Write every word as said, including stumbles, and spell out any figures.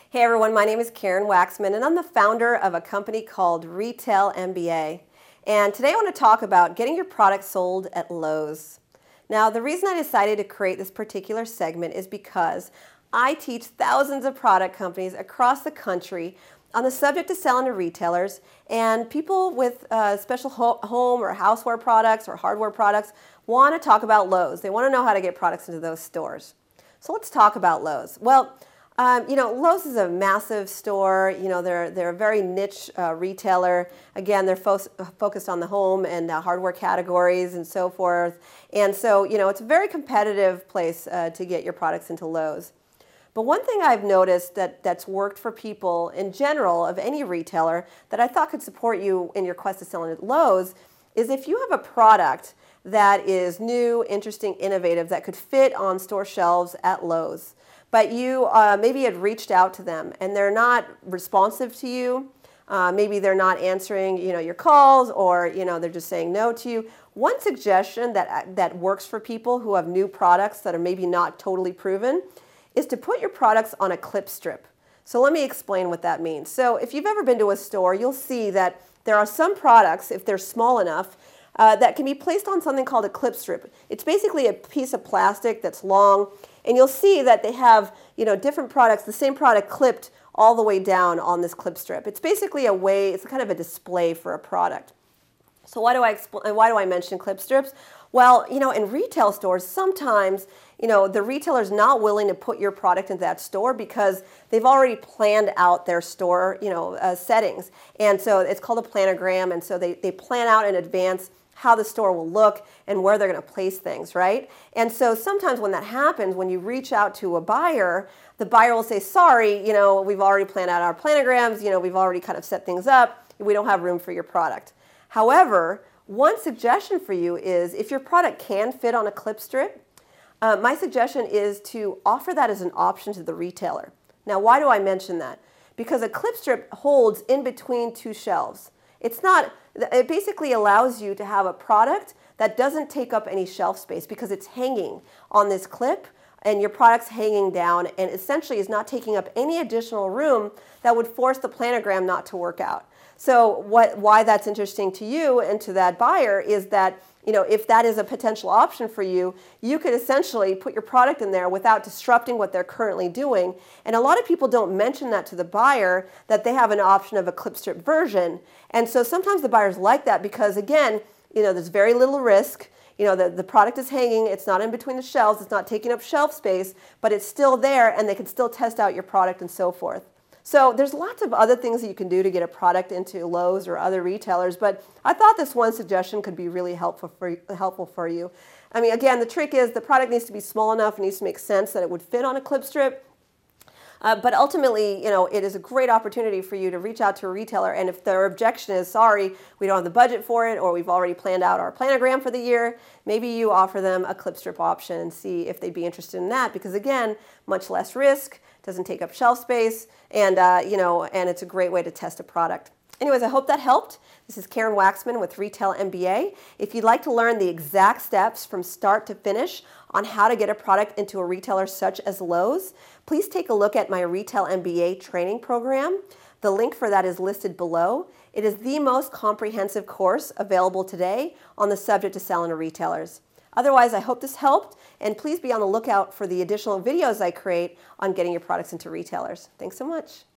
Hey everyone, my name is Karen Waxman and I'm the founder of a company called Retail M B A. And today I want to talk about getting your product sold at Lowe's. Now the reason I decided to create this particular segment is because I teach thousands of product companies across the country on the subject of selling to retailers, and people with uh, special ho home or houseware products or hardware products want to talk about Lowe's. They want to know how to get products into those stores. So let's talk about Lowe's. Well, Um, you know, Lowe's is a massive store. You know, they're they're a very niche uh, retailer. Again, they're fo focused on the home and uh, hardware categories and so forth. And so, you know, it's a very competitive place uh, to get your products into Lowe's. But one thing I've noticed that that's worked for people in general of any retailer that I thought could support you in your quest to selling at Lowe's is if you have a product that is new, interesting, innovative, that could fit on store shelves at Lowe's, but you uh, maybe had reached out to them and they're not responsive to you. Uh, maybe they're not answering, you know, your calls, or you know they're just saying no to you. One suggestion that that works for people who have new products that are maybe not totally proven is to put your products on a clip strip. So let me explain what that means. So if you've ever been to a store, you'll see that there are some products, if they're small enough, Uh, that can be placed on something called a clip strip. It's basically a piece of plastic that's long, and you'll see that they have, you know, different products, the same product clipped all the way down on this clip strip. It's basically a way, it's kind of a display for a product. So why do I explain, why do I mention clip strips? Well, you know, in retail stores, sometimes, you know, the retailer's not willing to put your product into that store because they've already planned out their store, you know, uh, settings. And so it's called a planogram, and so they, they plan out in advance how the store will look and where they're going to place things, right? And so sometimes when that happens, when you reach out to a buyer, the buyer will say, sorry, you know, we've already planned out our planograms, you know, we've already kind of set things up, we don't have room for your product. However, one suggestion for you is if your product can fit on a clip strip, uh, my suggestion is to offer that as an option to the retailer. Now, why do I mention that? Because a clip strip holds in between two shelves. It's not, it basically allows you to have a product that doesn't take up any shelf space because it's hanging on this clip and your product's hanging down and essentially is not taking up any additional room that would force the planogram not to work out. So what, why that's interesting to you and to that buyer is that, you know, if that is a potential option for you, you could essentially put your product in there without disrupting what they're currently doing. And a lot of people don't mention that to the buyer, that they have an option of a clip strip version. And so sometimes the buyers like that because, again, you know, there's very little risk. You know, the, the product is hanging, it's not in between the shelves, it's not taking up shelf space, but it's still there and they can still test out your product and so forth. So there's lots of other things that you can do to get a product into Lowe's or other retailers, but I thought this one suggestion could be really helpful for, helpful for you. I mean, again, the trick is the product needs to be small enough, it needs to make sense that it would fit on a clip strip. Uh, but ultimately, you know, it is a great opportunity for you to reach out to a retailer, and if their objection is, sorry, we don't have the budget for it, or we've already planned out our planogram for the year, maybe you offer them a clip strip option and see if they'd be interested in that, because again, much less risk, doesn't take up shelf space, and, uh, you know, and it's a great way to test a product. Anyways, I hope that helped. This is Karen Waxman with Retail M B A. If you'd like to learn the exact steps from start to finish on how to get a product into a retailer such as Lowe's, please take a look at my Retail M B A training program. The link for that is listed below. It is the most comprehensive course available today on the subject of selling to retailers. Otherwise, I hope this helped, and please be on the lookout for the additional videos I create on getting your products into retailers. Thanks so much.